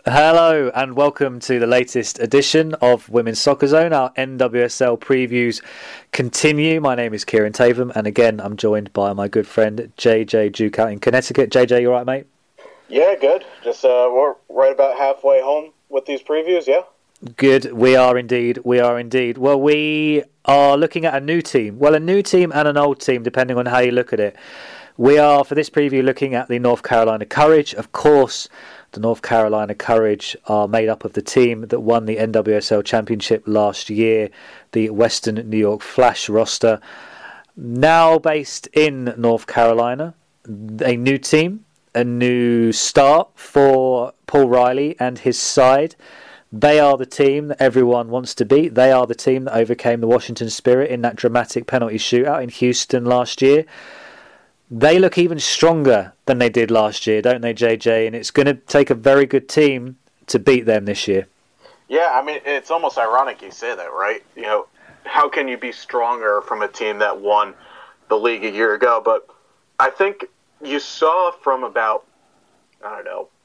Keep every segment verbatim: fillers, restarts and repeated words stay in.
Hello and welcome to the latest edition of Women's Soccer Zone. Our N W S L previews continue. My name is Kieran Tatham and again I'm joined by my good friend J J Duke out in Connecticut. J J, you alright, mate? Yeah, good. Just uh, we're right about halfway home with these previews, yeah? Good, we are indeed, we are indeed. Well, we are looking at a new team. Well, a new team and an old team, depending on how you look at it. We are, for this preview, looking at the North Carolina Courage. Of course, the North Carolina Courage are made up of the team that won the N W S L Championship last year, the Western New York Flash roster. Now based in North Carolina, a new team, a new start for Paul Riley and his side. They are the team that everyone wants to beat. They are the team that overcame the Washington Spirit in that dramatic penalty shootout in Houston last year. They look even stronger than they did last year, don't they, J J? And it's going to take a very good team to beat them this year. Yeah, I mean, it's almost ironic you say that, right? You know, how can you be stronger from a team that won the league a year ago? But I think you saw from about, I don't know,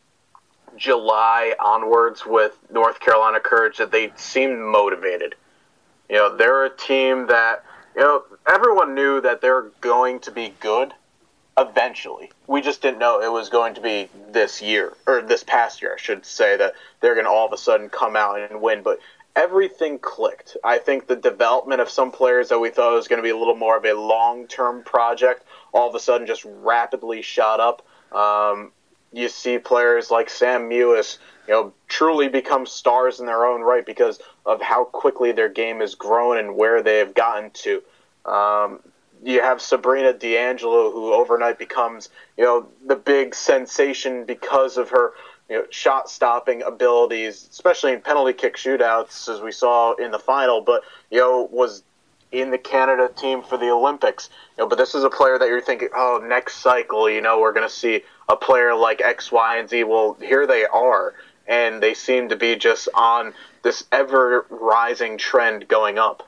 July onwards with North Carolina Courage that they seemed motivated. You know, they're a team that, you know, everyone knew that they're going to be good eventually. We just didn't know it was going to be this year, or this past year, I should say, that they're going to all of a sudden come out and win. But everything clicked. I think the development of some players that we thought was going to be a little more of a long-term project all of a sudden just rapidly shot up. Um, you see players like Sam Mewis, you know, truly become stars in their own right because of how quickly their game has grown and where they have gotten to. Um, you have Sabrina D'Angelo, who overnight becomes, you know, the big sensation because of her, you know, shot-stopping abilities, especially in penalty kick shootouts, as we saw in the final. But, you know, was in the Canada team for the Olympics. You know, but this is a player that you're thinking, oh, next cycle, you know, we're going to see a player like X, Y, and Z. Well, here they are, and they seem to be just on this ever-rising trend going up.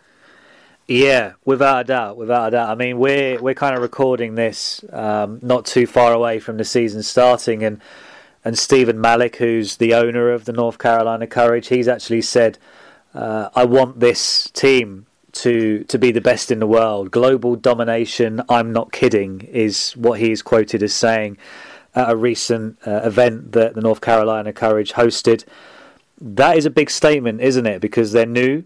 Yeah, without a doubt, without a doubt. I mean, we're we're kind of recording this um, not too far away from the season starting, and and Stephen Malik, who's the owner of the North Carolina Courage, he's actually said, uh, "I want this team to to be the best in the world. Global domination. I'm not kidding," is what he's quoted as saying at a recent uh, event that the North Carolina Courage hosted. That is a big statement, isn't it? Because they're new,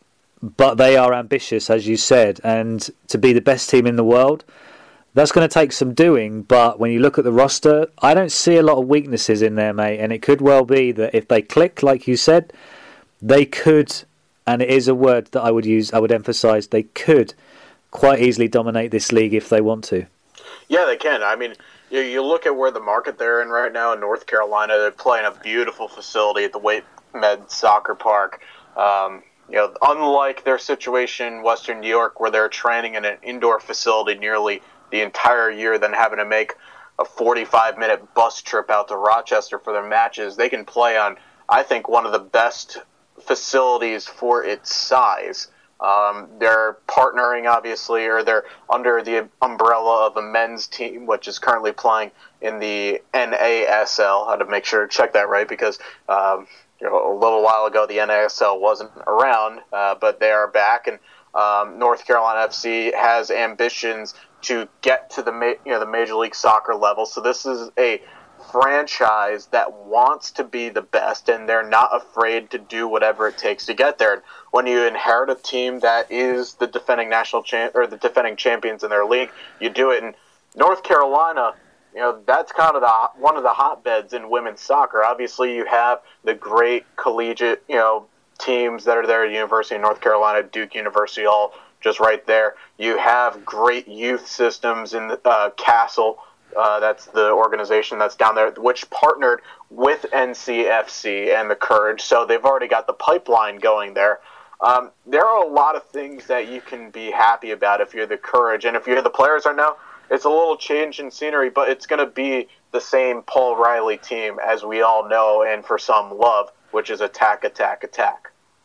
but they are ambitious, as you said, and to be the best team in the world, that's going to take some doing. But when you look at the roster, I don't see a lot of weaknesses in there, mate, and it could well be that if they click, like you said, they could, and it is a word that I would use, I would emphasise, they could quite easily dominate this league if they want to. Yeah, they can. I mean, you, you look at where the market they're in right now in North Carolina, they're playing a beautiful facility at the Wake Med Soccer Park. Um, you know, unlike their situation in Western New York where they're training in an indoor facility nearly the entire year, then having to make a forty-five minute bus trip out to Rochester for their matches, they can play on, I think, one of the best facilities for its size. Um, they're partnering, obviously, or they're under the umbrella of a men's team, which is currently playing in the N A S L. I had to make sure to check that right because um, you know, a little while ago the N A S L wasn't around, uh, but they are back, and um, North Carolina F C has ambitions to get to the ma- you know the Major League Soccer level. So this is a franchise that wants to be the best, and they're not afraid to do whatever it takes to get there. And when you inherit a team that is the defending national champ or the defending champions in their league, you do it. In North Carolina, you know, that's kind of the one of the hotbeds in women's soccer. Obviously, you have the great collegiate, you know, teams that are there at University of North Carolina, Duke University, all just right there. You have great youth systems in the, uh, Castle. Uh, that's the organization that's down there, which partnered with N C F C and the Courage. So they've already got the pipeline going there. Um, there are a lot of things that you can be happy about if you're the Courage. And if you're the players right now, it's a little change in scenery, but it's going to be the same Paul Riley team as we all know and for some love, which is attack, attack, attack.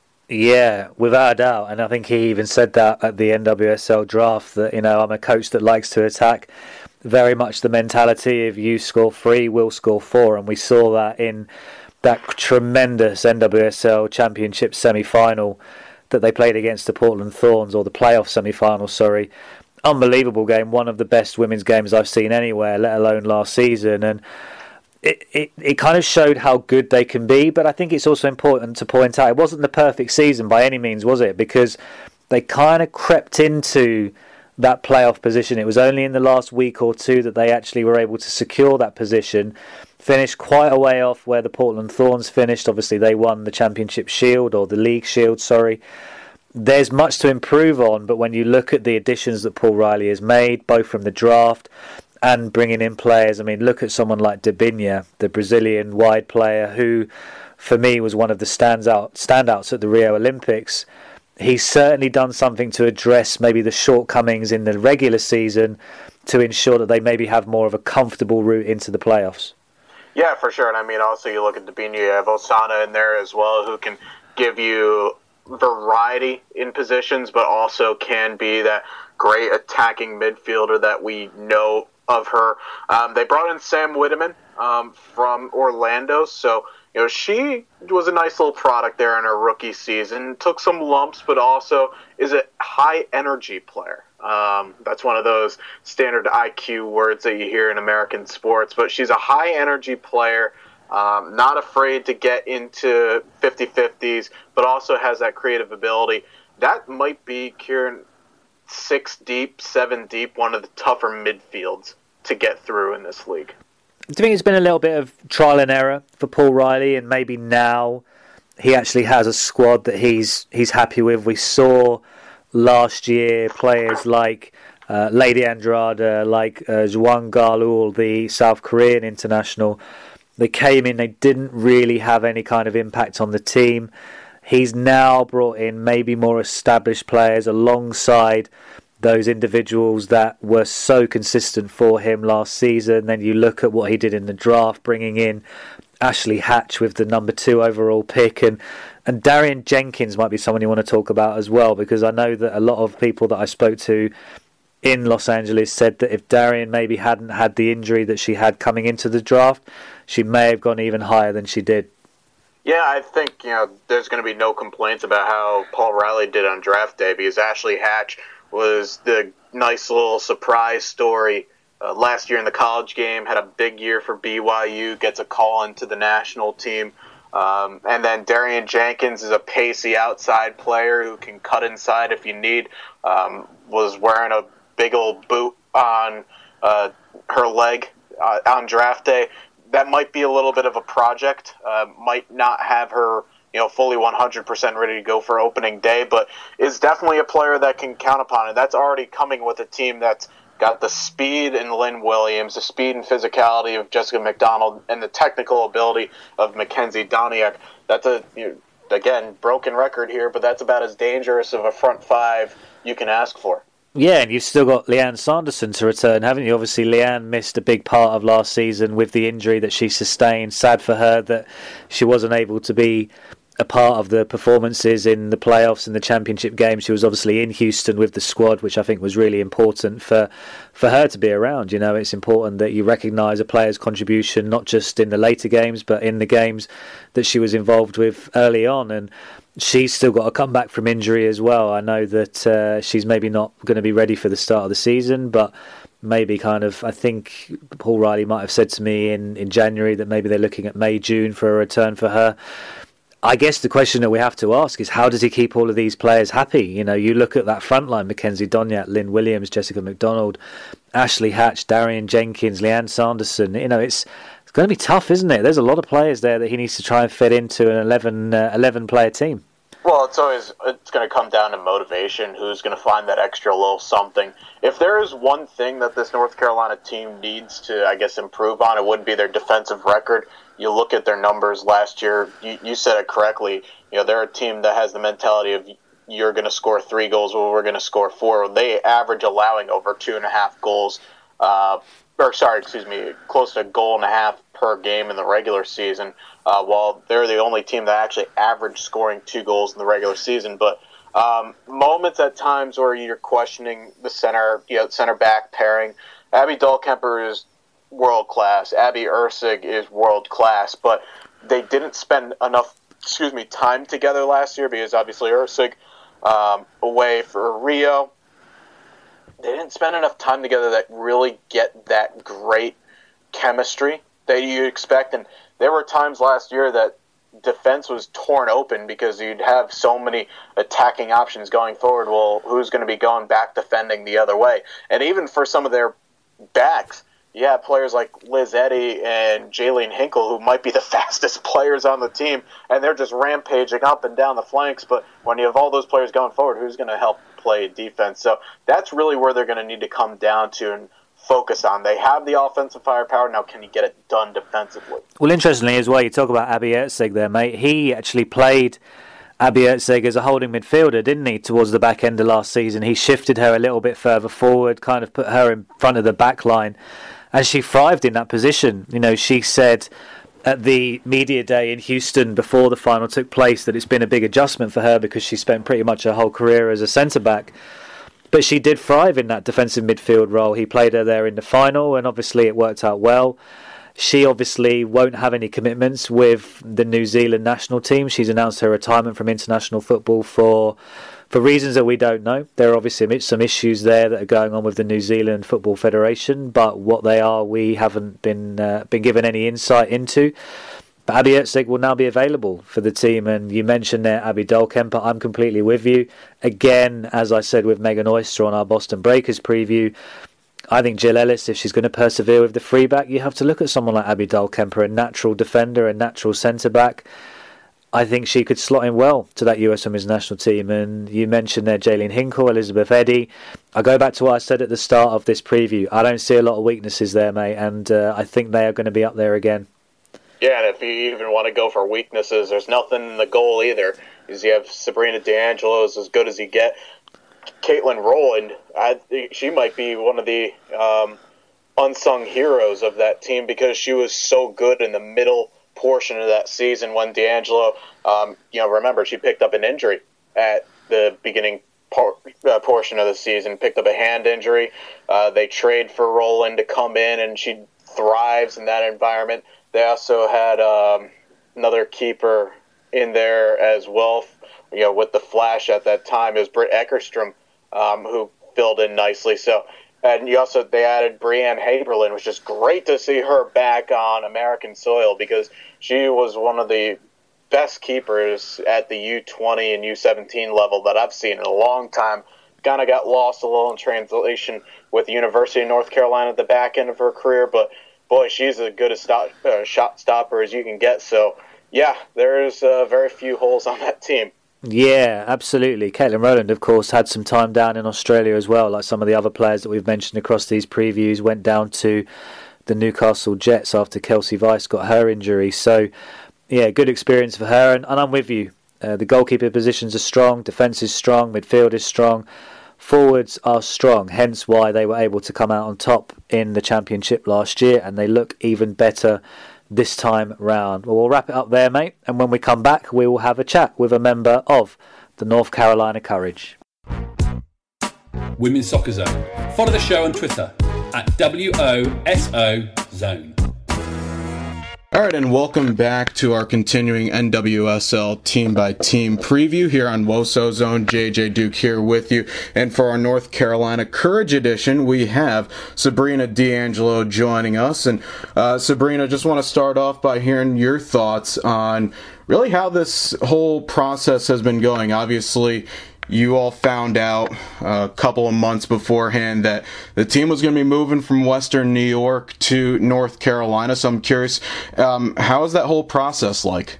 Yeah, without a doubt. And I think he even said that at the N W S L draft, that, you know, I'm a coach that likes to attack. Very much the mentality of you score three, we'll score four. And we saw that in that tremendous N W S L Championship semi-final that they played against the Portland Thorns, or the playoff semi-final, sorry. Unbelievable game, one of the best women's games I've seen anywhere, let alone last season. And it, it, it kind of showed how good they can be, but I think it's also important to point out it wasn't the perfect season by any means, was it? Because they kind of crept into that playoff position. It was only in the last week or two that they actually were able to secure that position. Finished quite a way off where the Portland Thorns finished. Obviously, they won the Championship Shield, or the League Shield, sorry. There's much to improve on, but when you look at the additions that Paul Riley has made, both from the draft and bringing in players, I mean, look at someone like Debinha, the Brazilian wide player, who, for me, was one of the standout standouts at the Rio Olympics. He's certainly done something to address maybe the shortcomings in the regular season to ensure that they maybe have more of a comfortable route into the playoffs. Yeah, for sure. And I mean, also you look at Debinha, you have Osana in there as well, who can give you variety in positions, but also can be that great attacking midfielder that we know of her. Um, they brought in Sam Whitman um, from Orlando, so you know she was a nice little product there in her rookie season. Took some lumps, but also is a high energy player. Um, that's one of those standard I Q words that you hear in American sports. But she's a high energy player. Um, not afraid to get into fifty-fifties, but also has that creative ability. That might be, Kieran, six deep, seven deep, one of the tougher midfields to get through in this league. Do you think it's been a little bit of trial and error for Paul Riley, and maybe now he actually has a squad that he's he's happy with? We saw last year players like uh, Lady Andrade, like uh, Juan Galul, the South Korean international. They came in, they didn't really have any kind of impact on the team. He's now brought in maybe more established players alongside those individuals that were so consistent for him last season. Then you look at what he did in the draft, bringing in Ashley Hatch with the number two overall pick. And, and Darian Jenkins might be someone you want to talk about as well, because I know that a lot of people that I spoke to in Los Angeles said that if Darian maybe hadn't had the injury that she had coming into the draft, she may have gone even higher than she did. Yeah, I think you know there's going to be no complaints about how Paul Riley did on draft day, because Ashley Hatch was the nice little surprise story. Uh, last year in the college game, had a big year for B Y U, gets a call into the national team. Um, and then Darian Jenkins is a pacey outside player who can cut inside if you need. Um, was wearing a big old boot on uh, her leg uh, on draft day. That might be a little bit of a project. Uh, might not have her, you know, fully one hundred percent ready to go for opening day, but is definitely a player that can count upon it. That's already coming with a team that's got the speed in Lynn Williams, the speed and physicality of Jessica McDonald, and the technical ability of Mackenzie Doniak. That's a, you know, again, broken record here, but that's about as dangerous of a front five you can ask for. Yeah, and you've still got Leanne Sanderson to return, haven't you? Obviously, Leanne missed a big part of last season with the injury that she sustained. Sad for her that she wasn't able to be a part of the performances in the playoffs and the championship game. She was obviously in Houston with the squad, which I think was really important for for her to be around. You know, it's important that you recognise a player's contribution, not just in the later games, but in the games that she was involved with early on. And she's still got to come back from injury as well. I know that uh, she's maybe not going to be ready for the start of the season, but maybe kind of, I think Paul Riley might have said to me in, in January that maybe they're looking at May, June for a return for her. I guess the question that we have to ask is, how does he keep all of these players happy? You know, you look at that front line, Mackenzie Doniak, Lynn Williams, Jessica McDonald, Ashley Hatch, Darian Jenkins, Leanne Sanderson. You know, it's it's going to be tough, isn't it? There's a lot of players there that he needs to try and fit into an eleven, uh, eleven player team. Well, it's always it's going to come down to motivation. Who's going to find that extra little something? If there is one thing that this North Carolina team needs to, I guess, improve on, it would be their defensive record. You look at their numbers last year. You, you said it correctly. You know, they're a team that has the mentality of you're going to score three goals, well, we're going to score four. They average allowing over two and a half goals. Uh, or sorry, excuse me, close to a goal and a half per game in the regular season. Uh, while they're the only team that actually averaged scoring two goals in the regular season. But um, moments at times where you're questioning the center, you know, center back pairing. Abby Dahlkemper is world class. Abby Ursig is world class. But they didn't spend enough, excuse me, time together last year because obviously Ursig um, away for Rio. They didn't spend enough time together that really get that great chemistry that you expect. And there were times last year that defense was torn open because you'd have so many attacking options going forward. Well, who's going to be going back defending the other way? And even for some of their backs, you have players like Liz Eddy and Jaylene Hinkle, who might be the fastest players on the team, and they're just rampaging up and down the flanks. But when you have all those players going forward, who's going to help play defense? So that's really where they're going to need to come down to and focus on. They have the offensive firepower. Now, can you get it done defensively? Well, interestingly as well, you talk about Abi Ertzeg there, mate. He actually played Abi Ertzeg as a holding midfielder, didn't he, towards the back end of last season? He shifted her a little bit further forward, kind of put her in front of the back line, and she thrived in that position. You know, she said at the media day in Houston before the final took place that it's been a big adjustment for her because she spent pretty much her whole career as a centre-back. But she did thrive in that defensive midfield role. He played her there in the final, and obviously it worked out well. She obviously won't have any commitments with the New Zealand national team. She's announced her retirement from international football for for reasons that we don't know. There are obviously some issues there that are going on with the New Zealand Football Federation, but what they are, we haven't been uh, been given any insight into. But Abi Ertzeg will now be available for the team, and you mentioned there Abby Dahlkemper. I'm completely with you. Again, as I said with Megan Oyster on our Boston Breakers preview, I think Jill Ellis, if she's going to persevere with the free back, you have to look at someone like Abby Dahlkemper, a natural defender, a natural centre-back. I think she could slot in well to that U S Women's national team. And you mentioned there Jaylene Hinkle, Elizabeth Eddy. I go back to what I said at the start of this preview. I don't see a lot of weaknesses there, mate, and uh, I think they are going to be up there again. Yeah, and if you even want to go for weaknesses, there's nothing in the goal either. Because you have Sabrina D'Angelo is as good as you get. Caitlin Rowland, I think she might be one of the um, unsung heroes of that team because she was so good in the middle portion of that season when D'Angelo, um, you know, remember she picked up an injury at the beginning por- uh, portion of the season, picked up a hand injury. Uh, they trade for Rowland to come in, and she thrives in that environment. They also had um, another keeper in there as well, you know, with the Flash at that time. It was Britt Eckerstrom, um, who filled in nicely. So, and you also they added Breanne Haberlin, which is great to see her back on American soil because she was one of the best keepers at the U twenty and U seventeen level that I've seen in a long time. Kind of got lost a little in translation with the University of North Carolina at the back end of her career, but boy, she's as good a stop, uh, shot stopper as you can get. So, yeah, there's uh, very few holes on that team. Yeah, absolutely. Caitlin Rowland, of course, had some time down in Australia as well, like some of the other players that we've mentioned across these previews, went down to the Newcastle Jets after Kelsey Weiss got her injury. So, yeah, good experience for her, and, and I'm with you. Uh, the goalkeeper positions are strong, defence is strong, midfield is strong. Forwards are strong, hence why they were able to come out on top in the championship last year, and they look even better this time round. Well, we'll wrap it up there, mate, and when we come back, we will have a chat with a member of the North Carolina Courage. Women's Soccer Zone. Follow the show on Twitter at W O S O Zone. All right, and welcome back to our continuing N W S L team-by-team preview here on W O S O Zone. J J Duke here with you. And for our North Carolina Courage edition, we have Sabrina D'Angelo joining us. And uh, Sabrina, just want to start off by hearing your thoughts on really how this whole process has been going. Obviously, you all found out a couple of months beforehand that the team was going to be moving from Western New York to North Carolina. So I'm curious, um, how is that whole process like?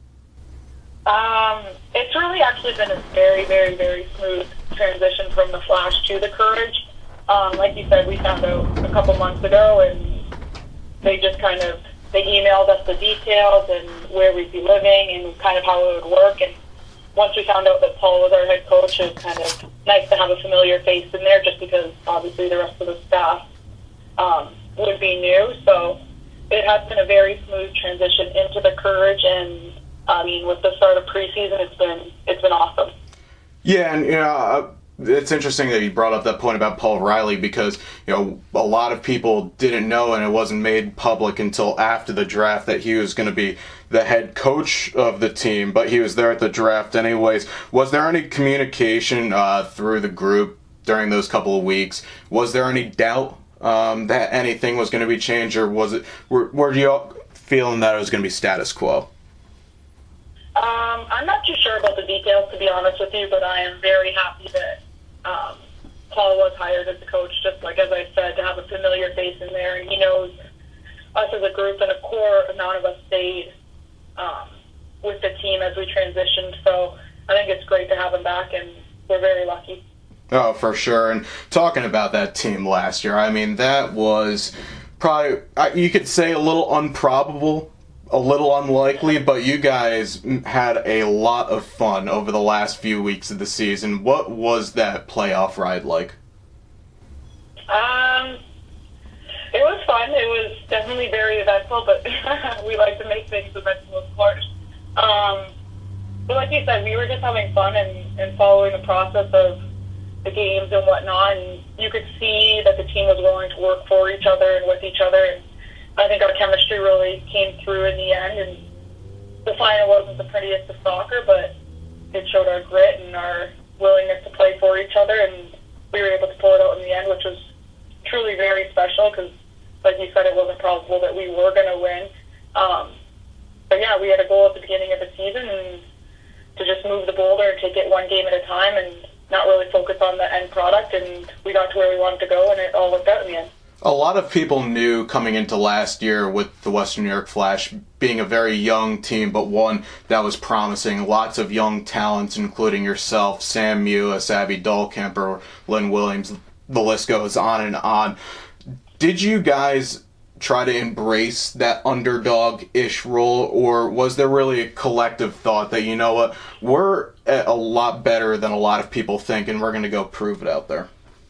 Um, it's really actually been a very, very, very smooth transition from the Flash to the Courage. Um, like you said, we found out a couple months ago, and they just kind of they emailed us the details and where we'd be living and kind of how it would work. And once we found out that Paul was our head coach, it was kind of nice to have a familiar face in there just because obviously the rest of the staff um, would be new. So it has been a very smooth transition into the Courage, and I mean, with the start of preseason, it's been it's been awesome. Yeah, and you know, it's interesting that you brought up that point about Paul Riley because, you know, a lot of people didn't know, and it wasn't made public until after the draft, that he was going to be the head coach of the team, but he was there at the draft anyways. Was there any communication uh, through the group during those couple of weeks? Was there any doubt um, that anything was going to be changed, or was it, were, were you all feeling that it was going to be status quo? Um, I'm not too sure about the details, to be honest with you, but I am very happy that um, Paul was hired as a coach, just like, as I said, to have a familiar face in there, and he knows us as a group, and a core amount of us stayed um, with the team as we transitioned, so I think it's great to have him back, and we're very lucky. Oh, for sure. And talking about that team last year, I mean, that was probably, you could say, a little improbable, a little unlikely, but you guys had a lot of fun over the last few weeks of the season. What was that playoff ride like? Um, it was fun. It was definitely very eventful, but we like to make things eventful, of course. Um, but like you said, we were just having fun and, and following the process of the games and whatnot, and you could see that the team was willing to work for each other and with each other, and I think our chemistry really came through in the end, and the final wasn't the prettiest of soccer, but it showed our grit and our willingness to play for each other, and we were able to pull it out in the end, which was truly very special because, like you said, it wasn't probable that we were going to win. Um, but yeah, we had a goal at the beginning of the season and to just move the boulder and take it one game at a time and not really focus on the end product, and we got to where we wanted to go, and it all worked out in the end. A lot of people knew coming into last year with the Western New York Flash being a very young team, but one that was promising. Lots of young talents, including yourself, Sam Mewis, Abby Dahlkemper, Lynn Williams. The list goes on and on. Did you guys try to embrace that underdog-ish role, or was there really a collective thought that, you know what, we're a lot better than a lot of people think, and we're going to go prove it out there?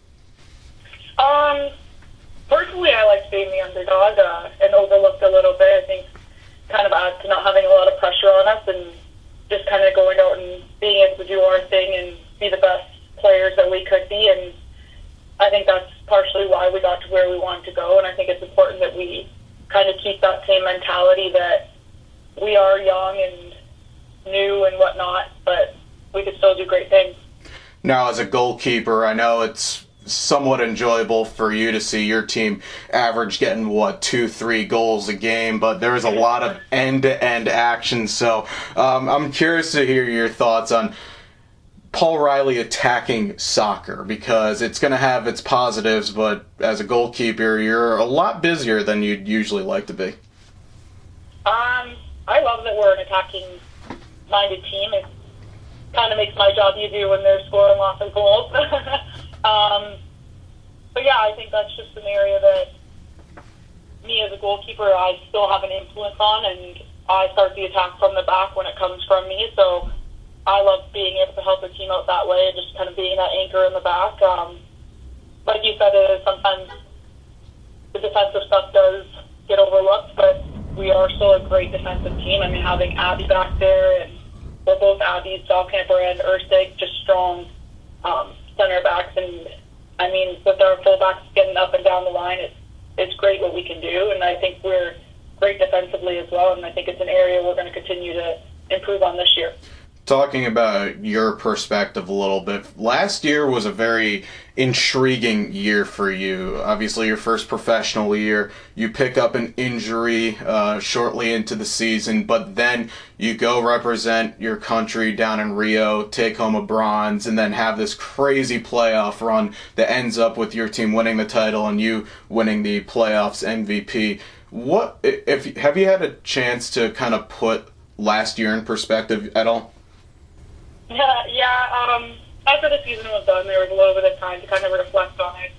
Um... Personally, I liked being the underdog uh, and overlooked a little bit. I think kind of adds to not having a lot of pressure on us and just kind of going out and being able to do our thing and be the best players that we could be. And I think that's partially why we got to where we wanted to go. And I think it's important that we kind of keep that same mentality that we are young and new and whatnot, but we could still do great things. Now, as a goalkeeper, I know it's somewhat enjoyable for you to see your team average getting, what, two, three goals a game, but there's a lot of end-to-end action, so um, I'm curious to hear your thoughts on Paul Riley attacking soccer, because it's going to have its positives, but as a goalkeeper, you're a lot busier than you'd usually like to be. Um, I love that we're an attacking-minded team. It kind of makes my job easier when they're scoring lots of goals. Um, but yeah, I think that's just an area that me as a goalkeeper, I still have an influence on, and I start the attack from the back when it comes from me. So I love being able to help the team out that way, just kind of being that anchor in the back. Um, like you said, it is sometimes the defensive stuff does get overlooked, but we are still a great defensive team. I mean, having Abby back there, and well, both Abby's, Dahlkemper and Erstig, just strong um, center backs, and I mean, with our fullbacks getting up and down the line, it's it's great what we can do, and I think we're great defensively as well, and I think it's an area we're going to continue to improve on this year. Talking about your perspective a little bit, last year was a very intriguing year for you. Obviously, your first professional year, you pick up an injury uh, shortly into the season, but then you go represent your country down in Rio, take home a bronze, and then have this crazy playoff run that ends up with your team winning the title and you winning the playoffs M V P. What if have you had a chance to kind of put last year in perspective at all? Yeah, yeah. Um, after the season was done, there was a little bit of time to kind of reflect on it.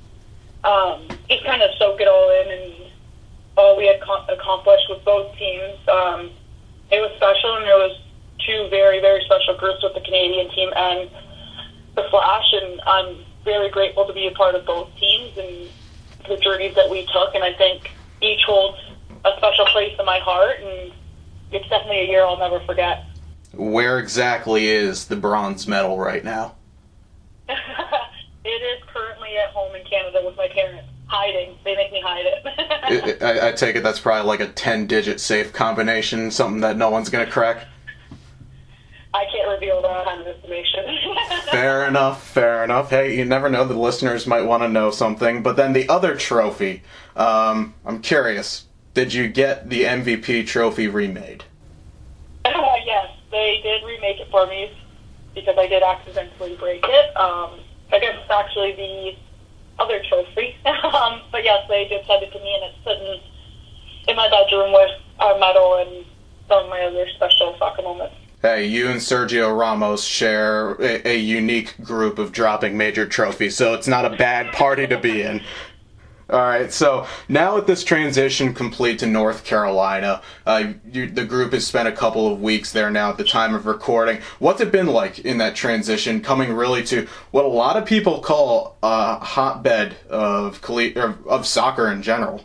Um, just kind of soak it all in and all we had com- accomplished with both teams. Um, it was special, and there was two very, very special groups with the Canadian team and the Flash, and I'm very grateful to be a part of both teams and the journeys that we took, and I think each holds a special place in my heart, and it's definitely a year I'll never forget. Where exactly is the bronze medal right now? It is currently at home in Canada with my parents, hiding. They make me hide it. it, I, I take it that's probably like a ten-digit safe combination, something that no one's going to crack. I can't reveal that kind of information. Fair enough, fair enough. Hey, you never know, the listeners might want to know something. But then the other trophy, um, I'm curious, did you get the M V P trophy remade? Uh, yes, they did remake it for me because I did accidentally break it. Um, against actually the other trophy. um, but yes, they did send it to me, and it's sitting in my bedroom with our medal and some of my other special soccer moments. Hey, you and Sergio Ramos share a, a unique group of dropping major trophies, so it's not a bad party to be in. All right, so now with this transition complete to North Carolina, uh, you, the group has spent a couple of weeks there now at the time of recording. What's it been like in that transition, coming really to what a lot of people call a hotbed of of soccer in general?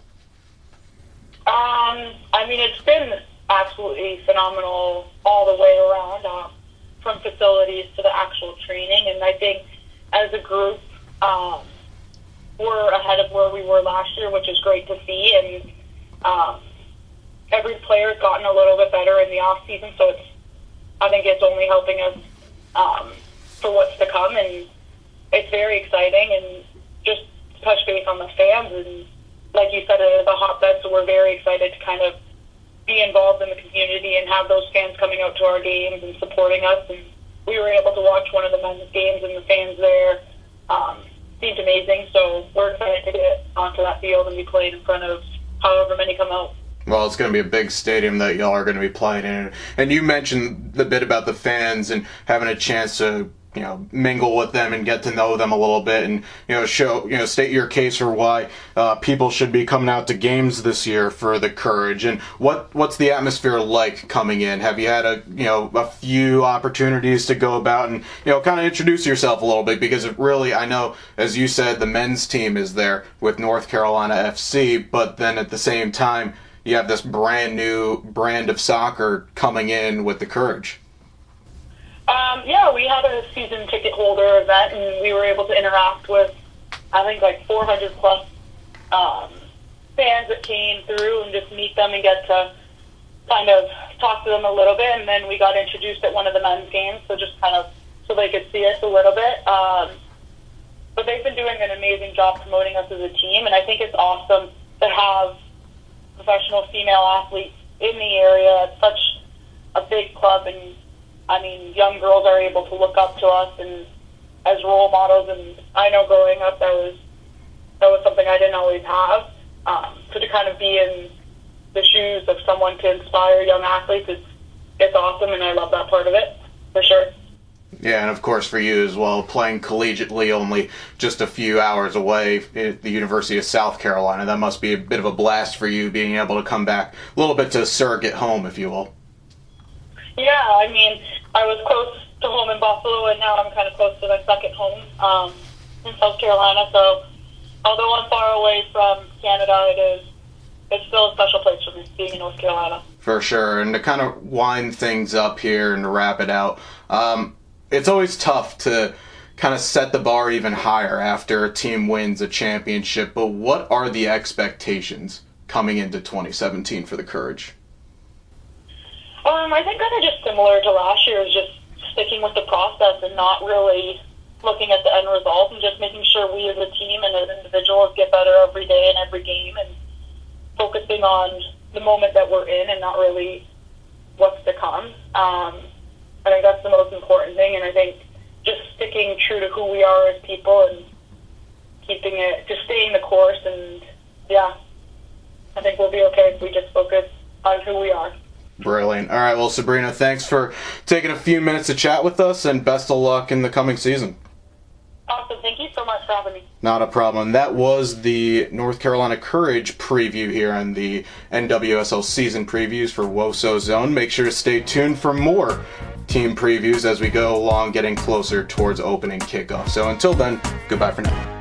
Um, I mean, it's been absolutely phenomenal all the way around, um, from facilities to the actual training, and I think as a group, um, we're ahead of where we were last year, which is great to see. And um, every player has gotten a little bit better in the off season, so it's I think it's only helping us um, for what's to come. And it's very exciting. And just to touch base on the fans, and like you said, it is a hotbed, so we're very excited to kind of be involved in the community and have those fans coming out to our games and supporting us. And we were able to watch one of the men's games, and the fans there Um, seemed amazing, so we're excited to get onto that field and be playing in front of however many come out. Well, it's going to be a big stadium that y'all are going to be playing in. And you mentioned the bit about the fans and having a chance to, you know, mingle with them and get to know them a little bit, and, you know, show, you know, state your case for why uh, people should be coming out to games this year for the Courage. And what what's the atmosphere like coming in? Have you had a, you know, a few opportunities to go about and, you know, kind of introduce yourself a little bit? Because it really, I know, as you said, the men's team is there with North Carolina F C, but then at the same time, you have this brand new brand of soccer coming in with the Courage. Um, yeah, we had a season ticket holder event, and we were able to interact with, I think, like four hundred plus um, fans that came through and just meet them and get to kind of talk to them a little bit. And then we got introduced at one of the men's games, so just kind of so they could see us a little bit. Um, but they've been doing an amazing job promoting us as a team, and I think it's awesome to have professional female athletes in the area. It's such a big club, and I mean, young girls are able to look up to us and as role models. And I know growing up that was that was something I didn't always have. Um, so to kind of be in the shoes of someone to inspire young athletes, it's it's awesome, and I love that part of it for sure. Yeah, and of course for you as well, playing collegiately only just a few hours away at the University of South Carolina, that must be a bit of a blast for you, being able to come back a little bit to surrogate home, if you will. Yeah, I mean, I was close to home in Buffalo, and now I'm kind of close to my second home um, in South Carolina. So, although I'm far away from Canada, it is it's still a special place for me, being in North Carolina. For sure, and to kind of wind things up here and to wrap it out, um, it's always tough to kind of set the bar even higher after a team wins a championship. But what are the expectations coming into twenty seventeen for the Courage? Um, I think kind of just similar to last year, is just sticking with the process and not really looking at the end result, and just making sure we as a team and as individuals get better every day and every game, and focusing on the moment that we're in and not really what's to come. Um, I think that's the most important thing, and I think just sticking true to who we are as people and keeping it, just staying the course, and yeah, I think we'll be okay if we just focus on who we are. Brilliant. All right, well, Sabrina, thanks for taking a few minutes to chat with us, and best of luck in the coming season. Awesome. Thank you so much for having me. Not a problem. That was the North Carolina Courage preview here on the N W S L season previews for Woso Zone. Make sure to stay tuned for more team previews as we go along, getting closer towards opening kickoff. So until then, goodbye for now.